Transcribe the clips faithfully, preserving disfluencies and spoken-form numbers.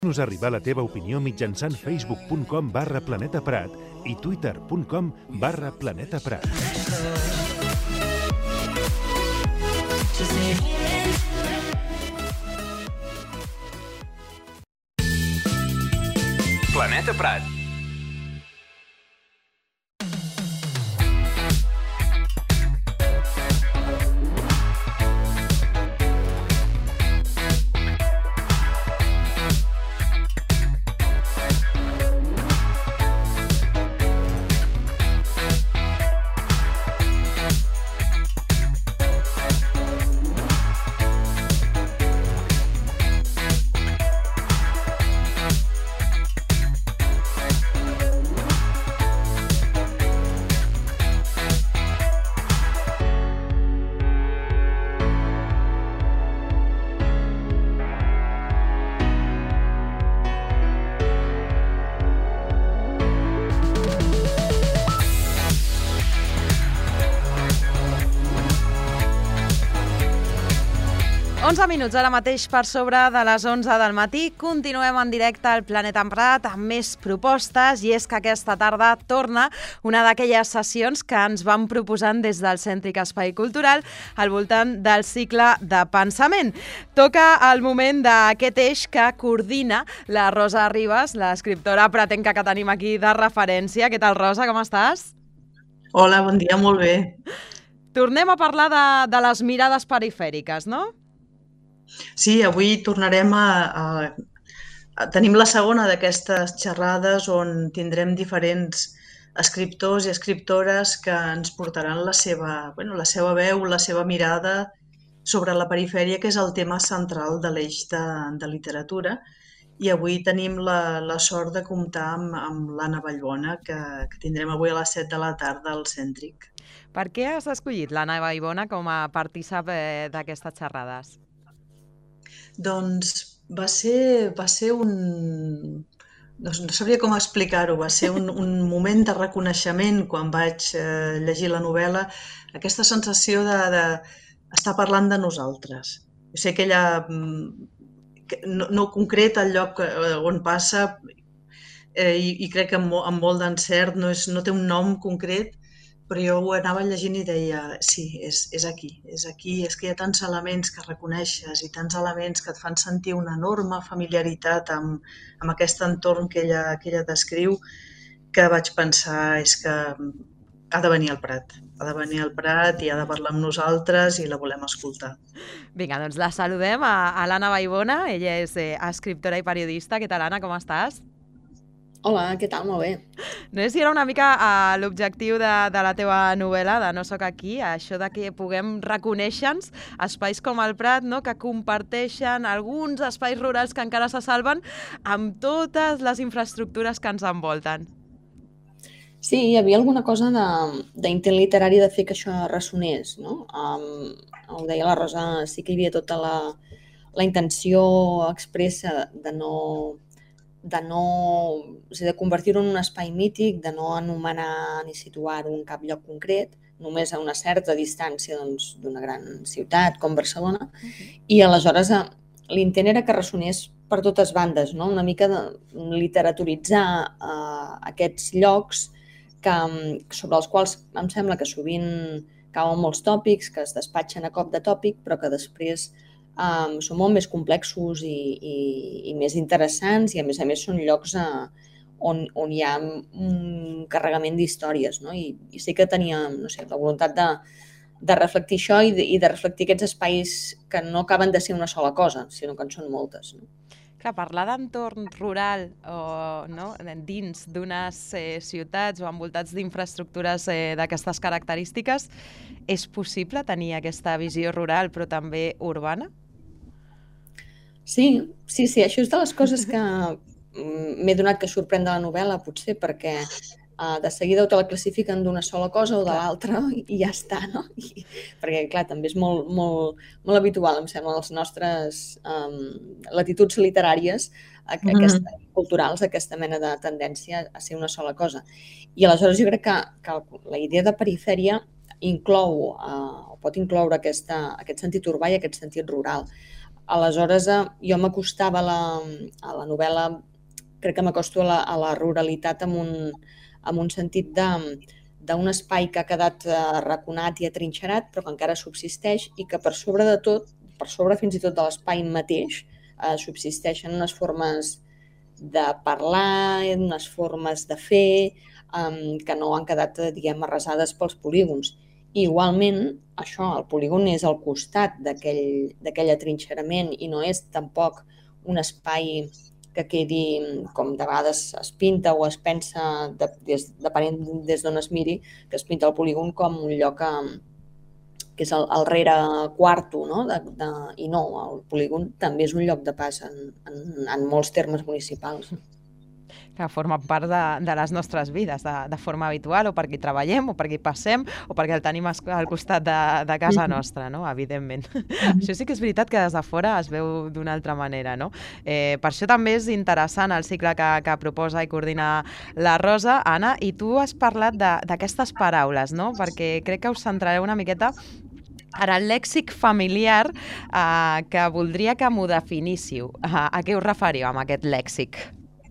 Fes-nos arribar la teva opinió mitjançant facebook punt com barra planeta prat i twitter punt com barra planeta prat. Planeta Prat. onze minuts ara mateix per sobre de les onze del matí. Continuem en directe al Planeta Prat amb més propostes, i és que aquesta tarda torna una d'aquelles sessions que ens van proposant des del Cèntric Espai Cultural al voltant del cicle de pensament. Toca el moment d'aquest eix que coordina la Rosa Ribas, l'escriptora pratenca que tenim aquí de referència. Què tal, Rosa? Com estàs? Hola, bon dia, molt bé. Tornem a parlar de, de les mirades perifèriques, no? Sí, avui tornarem a, a, a... Tenim la segona d'aquestes xerrades on tindrem diferents escriptors i escriptores que ens portaran la seva, bueno, la seva veu, la seva mirada sobre la perifèria, que és el tema central de l'eix de, de literatura. I avui tenim la, la sort de comptar amb, amb l'Anna Vallbona, que, que tindrem avui a les set de la tarda al Cèntric. Per què has escollit l'Anna Vallbona com a partícip eh, d'aquestes xerrades? Doncs va ser, va ser un... No, no sabria com explicar-ho, va ser un, un moment de reconeixement quan vaig eh, llegir la novel·la, aquesta sensació de, de estar parlant de nosaltres. Jo sé que ella, que no, no concreta el lloc on passa, eh, i, i crec que amb, amb molt d'encert, no, és, no té un nom concret, però jo ho anava llegint i deia, sí, és, és aquí, és aquí, és que hi ha tants elements que reconeixes i tants elements que et fan sentir una enorme familiaritat amb, amb aquest entorn que ella, que ella descriu, que vaig pensar, és que ha de venir al Prat, ha de venir al Prat i ha de parlar amb nosaltres i la volem escoltar. Vinga, doncs la saludem a, a l'Anna Vallbona, ella és eh, escriptora i periodista. Què tal, Anna, com estàs? Hola, què tal? Molt bé. No sé si era una mica uh, l'objectiu de, de la teva novel·la, de No soc aquí, això de que puguem reconèixer-nos espais com el Prat, no?, que comparteixen alguns espais rurals que encara se salven amb totes les infraestructures que ens envolten. Sí, hi havia alguna cosa d'intent literari de fer que això ressonés, no? Um, ho deia la Rosa, sí que hi havia tota la, la intenció expressa de no... de no, o sigui, de convertir-ho en un espai mític, de no anomenar ni situar-ho en cap lloc concret, només a una certa distància doncs, d'una gran ciutat com Barcelona, uh-huh. I aleshores l'intent era que ressonés per totes bandes, no? Una mica de literaturitzar uh, aquests llocs que, sobre els quals em sembla que sovint cauen molts tòpics, que es despatxen a cop de tòpic, però que després Um, són molt més complexos i, i, i més interessants, i a més a més són llocs uh, on, on hi ha un carregament d'històries, no? I, i sí que tenia, no sé, la voluntat de, de reflectir això i de, i de reflectir aquests espais que no acaben de ser una sola cosa, sinó que en són moltes, no? Clar, parlar d'entorn rural o no, dins d'unes eh, ciutats o envoltats d'infraestructures eh, d'aquestes característiques, és possible tenir aquesta visió rural però també urbana? Sí, sí, sí, això és de les coses que m'he donat que sorprèn de la novel·la, potser, perquè uh, de seguida te la classifiquen d'una sola cosa o de l'altra i ja està, no? I, perquè, clar, també és molt, molt, molt habitual, em sembla, les nostres um, latituds literàries, aquesta, mm-hmm. culturals, aquesta mena de tendència a ser una sola cosa. I aleshores jo crec que, que la idea de perifèria inclou, uh, o pot incloure aquesta, aquest sentit urbà i aquest sentit rural. Aleshores, jo m'acostava a, la, a la novel·la, crec que m'acosto a, la, a la ruralitat amb un, amb un sentit d'un espai que ha quedat arraconat i atrinxerat, però que encara subsisteix i que per sobre de tot, per sobre fins i tot de l'espai mateix, eh, subsisteixen unes formes de parlar, unes formes de fer, eh, que no han quedat, diguem, arrasades pels polígons. I igualment, això, el polígon és al costat d'aquell atrinxerament i no és tampoc un espai que quedi, com de vegades es pinta o es pensa, de, des, depenent des d'on es miri, que es pinta el polígon com un lloc que, que és el, el rere quarto, no? De, de, i no, el polígon també és un lloc de pas en, en, en molts termes municipals. Que forma part de, de les nostres vides, de, de forma habitual, o perquè hi treballem, o perquè hi passem, o perquè el tenim al costat de, de casa nostra, no? Evidentment. Això sí que és veritat que des de fora es veu d'una altra manera, no? Eh, per això també és interessant el cicle que, que proposa i coordina la Rosa. Anna, i tu has parlat d'aquestes paraules, no? Perquè crec que us centrareu una miqueta ara el lèxic familiar, eh, que voldria que m'ho definíssiu. A, a què us referiu amb aquest lèxic?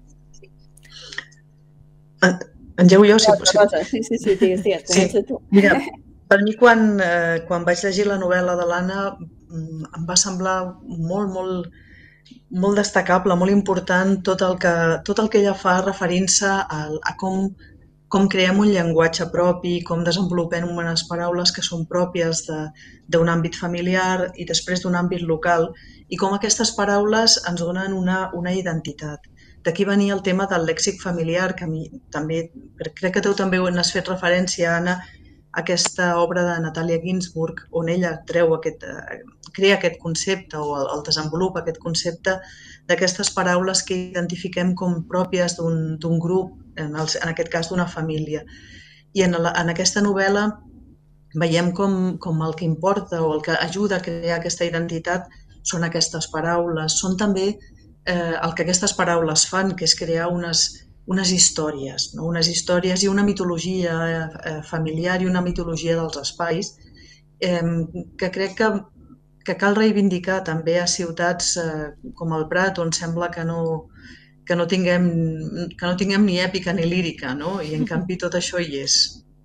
Engego jo, si possible. Sí, sí, sí, digues, digues, comença tu. Mira, per mi quan, eh, quan vaig llegir la novel·la de l'Anna em va semblar molt, molt, molt destacable, molt important tot el que, tot el que ella fa referint-se a, a com, com creem un llenguatge propi, com desenvolupem unes paraules que són pròpies d'un àmbit familiar i després d'un àmbit local, i com aquestes paraules ens donen una, una identitat. D'aquí venia el tema del lèxic familiar, que a mi també, crec que tu també n'has fet referència, Anna, a aquesta obra de Natalia Ginzburg, on ella treu aquest, crea aquest concepte o el, el desenvolupa aquest concepte d'aquestes paraules que identifiquem com pròpies d'un grup, en, el, en aquest cas d'una família. I en, la, en aquesta novel·la veiem com, com el que importa o el que ajuda a crear aquesta identitat són aquestes paraules, són també eh, el que aquestes paraules fan, que és crear unes, unes històries, no? Unes històries i una mitologia eh, familiar i una mitologia dels espais eh, que crec que, que cal reivindicar també a ciutats eh, com el Prat, on sembla que no, que no, tinguem, que no tinguem ni èpica ni lírica, no? I en canvi tot això hi és.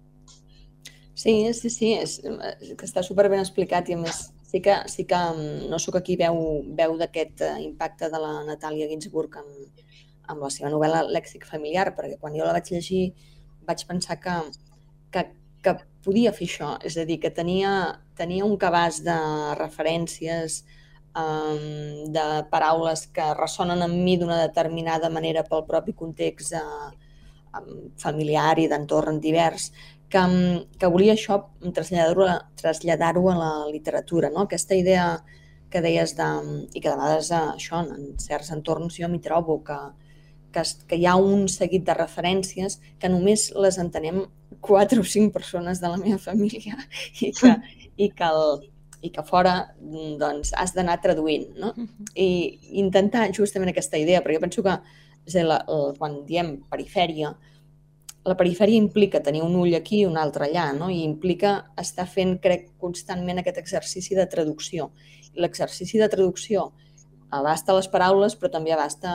Sí, sí, sí, és, que està superben explicat i a més sí que, sí que no sóc aquí veu, veu d'aquest impacte de la Natalia Ginzburg amb, amb la seva novel·la Lèxic familiar, perquè quan jo la vaig llegir vaig pensar que, que, que podia fer això, és a dir, que tenia, tenia un cabàs de referències, um, de paraules que ressonen amb mi d'una determinada manera pel propi context uh, um, familiar i d'entorn divers, que, que volia això traslladar-ho traslladar-ho a la literatura, no? Aquesta idea que deies de, i que de vegades això, en certs entorns jo m'hi trobo, que, que, que hi ha un seguit de referències que només les entenem quatre o cinc persones de la meva família i que, i que, el, i que fora doncs, has d'anar traduint, no? I intentar justament aquesta idea, perquè jo penso que és a dir, la, la, quan diem perifèria, la perifèria implica tenir un ull aquí i un altre allà, no? I implica estar fent, crec, constantment aquest exercici de traducció. L'exercici de traducció abasta les paraules, però també abasta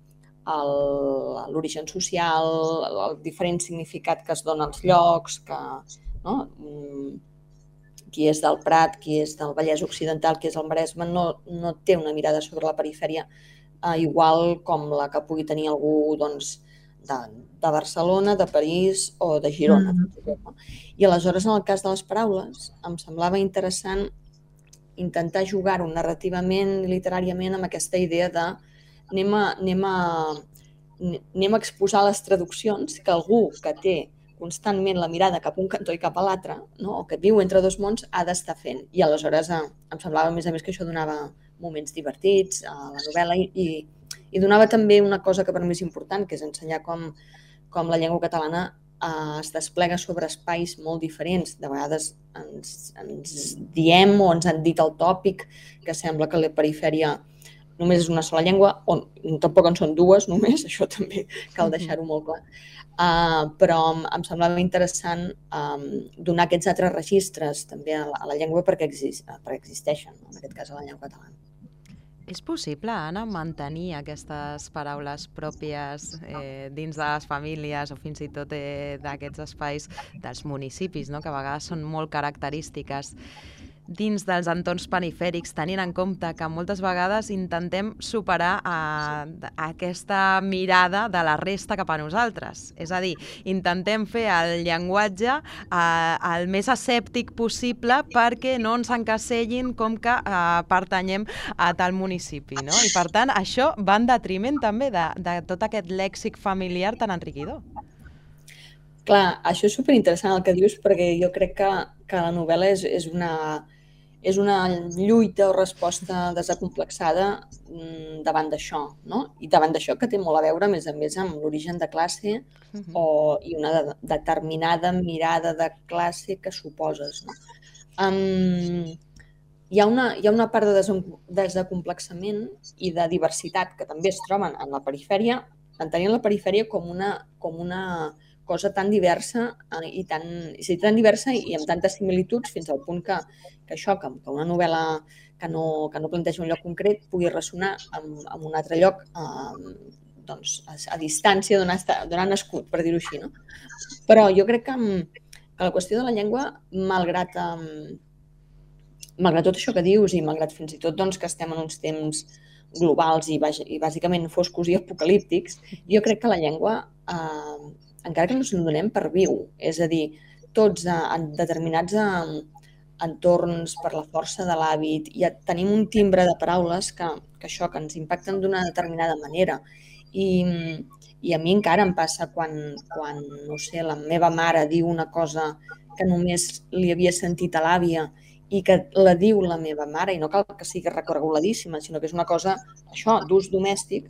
l'origen social, el diferent significat que es dona als llocs, que, no? Qui és del Prat, qui és del Vallès Occidental, qui és el Maresme, no, no té una mirada sobre la perifèria eh, igual com la que pugui tenir algú, doncs, de, de Barcelona, de París o de Girona. Mm. I aleshores, en el cas de les paraules, em semblava interessant intentar jugar-ho narrativament i literàriament amb aquesta idea de anem a, anem a, anem a exposar les traduccions que algú que té constantment la mirada cap a un cantó i cap a l'altre, no? O que viu entre dos mons, ha d'estar fent. I aleshores eh, em semblava, a més a més, que això donava moments divertits a la novel·la i, i I donava també una cosa que per mi és important, que és ensenyar com, com la llengua catalana eh, es desplega sobre espais molt diferents. De vegades ens, ens diem o ens han dit el tòpic que sembla que la perifèria només és una sola llengua, o tampoc en són dues només, això també cal deixar-ho molt clar. Uh, però em semblava interessant um, donar aquests altres registres també a la, a la llengua perquè, exist, perquè existeixen, no? En aquest cas a la llengua catalana. És possible, Anna, mantenir aquestes paraules pròpies eh, dins de les famílies o fins i tot eh, d'aquests espais dels municipis, no? Que a vegades són molt característiques dins dels entorns perifèrics, tenint en compte que moltes vegades intentem superar eh, aquesta mirada de la resta cap a nosaltres. És a dir, intentem fer el llenguatge eh, el més escèptic possible perquè no ens encasellin com que eh, pertanyem a tal municipi, no? I per tant, això va en detriment també de, de tot aquest lèxic familiar tan enriquidor. Clar, això és superinteressant el que dius, perquè jo crec que, que la novel·la és, és una... és una lluita o resposta desacomplexada davant d'això, no? I davant d'això que té molt a veure, a més a més, amb l'origen de classe o, i una de, determinada mirada de classe que suposes, no? Um, hi, ha una, hi ha una part de des, desacomplexament i de diversitat que també es troben en la perifèria, entenent la perifèria com una, com una cosa tan diversa i tan, sí, tan diversa i amb tantes similituds fins al punt que, que això, que, que una novel·la que no, que no planteja un lloc concret pugui ressonar amb, amb un altre lloc eh, doncs, a, a distància d'on ha, d'on ha nascut, per dir-ho així, no? Però jo crec que, que la qüestió de la llengua, malgrat, eh, malgrat tot això que dius i malgrat fins i tot doncs, que estem en uns temps globals i, i bàsicament foscos i apocalíptics, jo crec que la llengua eh, encara que no se'n donem per viu. És a dir, tots en determinats entorns per la força de l'hàbit ja tenim un timbre de paraules que, que això, que ens impacten d'una determinada manera. I, i a mi encara em passa quan, quan, no sé, la meva mare diu una cosa que només li havia sentit a l'àvia i que la diu la meva mare, i no cal que sigui recorreguladíssima, sinó que és una cosa, això, d'ús domèstic,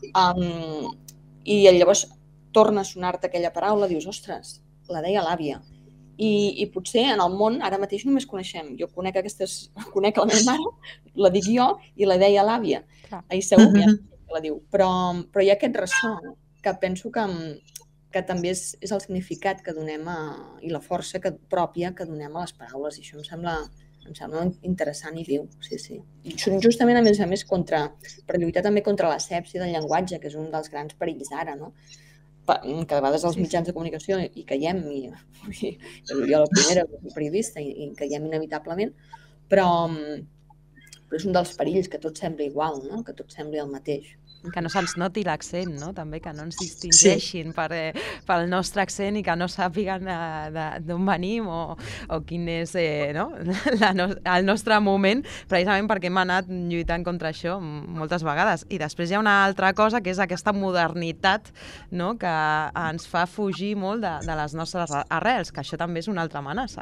um, i llavors torna a sonar-te aquella paraula, dius, ostres, la deia l'àvia. I, I potser en el món ara mateix només coneixem. Jo conec aquestes, conec la meva mare, la dic jo i la deia l'àvia. I segur que ja la diu. Però, però hi ha aquest ressò que penso que, que també és, és el significat que donem a, i la força que, pròpia que donem a les paraules. I això em sembla, em sembla interessant i viu. Sí, sí. I justament, a més a més, contra, per lluitar també contra l'asèpsia del llenguatge, que és un dels grans perills d'ara, no? Que de vegades els mitjans de comunicació hi caiem, i, i jo la primera, el periodista, i, i caiem inevitablement, però, però és un dels perills, que tot sembli igual, no? Que tot sembli el mateix. Que no se'ns noti l'accent, no? També que no ens distingeixin sí. per, eh, pel nostre accent i que no sàpiguen eh, d'on venim o, o quin és eh, no? La no, el nostre moment, precisament perquè hem anat lluitant contra això moltes vegades. I després hi ha una altra cosa, que és aquesta modernitat, no? Que ens fa fugir molt de, de les nostres arrels, que això també és una altra amenaça.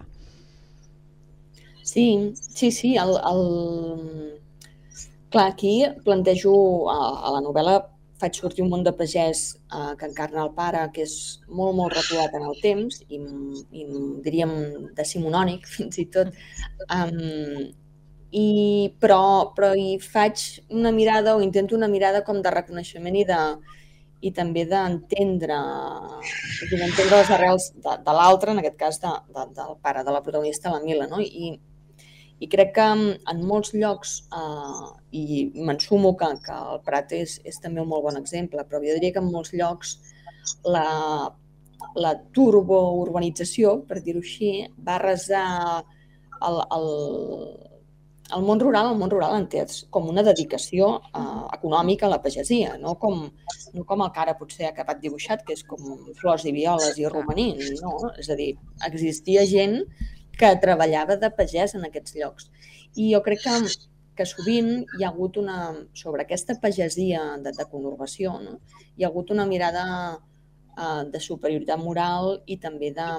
Sí, sí, sí. El... el... Clar, aquí plantejo, a la novel·la faig sortir un món de pagès eh, que encarna el pare, que és molt, molt reculat en el temps i, i diríem decimonònic, fins i tot. Um, i, però, però hi faig una mirada, o intento una mirada com de reconeixement i, de, i també d'entendre d'entendre les arrels de, de l'altre, en aquest cas de, de, del pare de la protagonista, la Mila, no? I, I crec que en molts llocs, eh, i me'n sumo que, que el Prat és, és també un molt bon exemple, però jo diria que en molts llocs la, la turbourbanització, per dir-ho així, va arrasar el, el, el món rural, el món rural entès com una dedicació eh, econòmica a la pagesia, no com, no com el que ara potser ha acabat dibuixat, que és com flors i violes i romaní, no? És a dir, existia gent que treballava de pagès en aquests llocs. I jo crec que, que sovint hi ha hagut una, sobre aquesta pagesia de, de conurbació, no? Hi ha hagut una mirada uh, de superioritat moral i també de,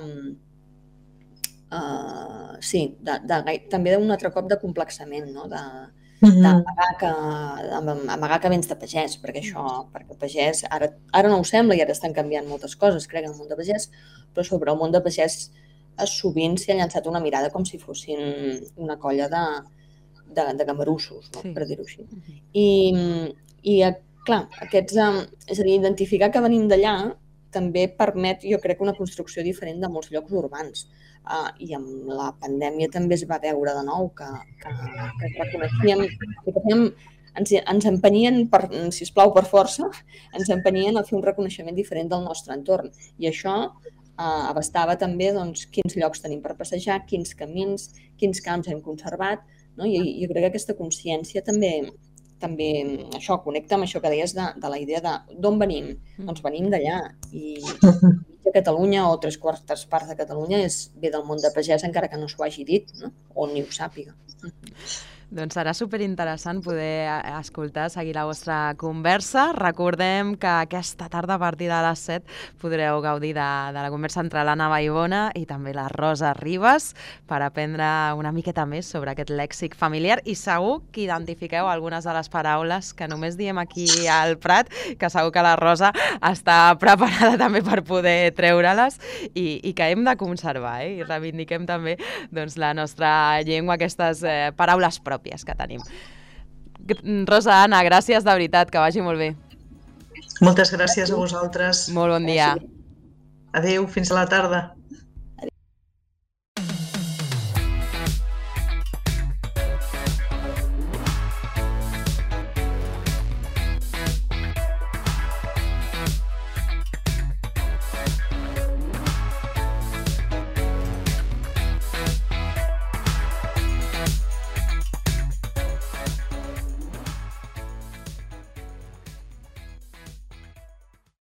uh, sí, de, de, de, també d'un altre cop de complexament, no? De, d'amagar que, amagar que vens de pagès, perquè això, perquè pagès, ara, ara no ho sembla i ara estan canviant moltes coses, crec, en el món de pagès, però sobre el món de pagès sovint s'hi ha llançat una mirada com si fossin una colla de, de, de gamarussos, no? Sí. Per dir-ho així. I, i clar, aquests, és a dir, identificar que venim d'allà també permet, jo crec, una construcció diferent de molts llocs urbans. Uh, I amb la pandèmia també es va veure de nou que, que, que reconeixíem, que fèiem ens, ens empenyien, per, sisplau, per força, ens empenyien a fer un reconeixement diferent del nostre entorn. I això eh, abastava també doncs, quins llocs tenim per passejar, quins camins, quins camps hem conservat, no? I jo crec que aquesta consciència també, també això connecta amb això que deies de, de la idea de d'on venim. Doncs venim d'allà. I a Catalunya o tres quartes parts de Catalunya és ve del món de pagès, encara que no s'ho hagi dit, no? O ni ho sàpiga. Doncs serà superinteressant poder escoltar, seguir la vostra conversa. Recordem que aquesta tarda a partir de les set podreu gaudir de, de la conversa entre l'Anna Vallbona i també la Rosa Ribas per aprendre una miqueta més sobre aquest lèxic familiar i segur que identifiqueu algunes de les paraules que només diem aquí al Prat, que segur que la Rosa està preparada també per poder treure-les i, i que hem de conservar, eh? I reivindiquem també doncs, la nostra llengua, aquestes eh, paraules pròpies que tenim. Rosa, Anna, gràcies de veritat, que vagi molt bé. Moltes gràcies a vosaltres. Molt bon dia. Adéu, fins a la tarda.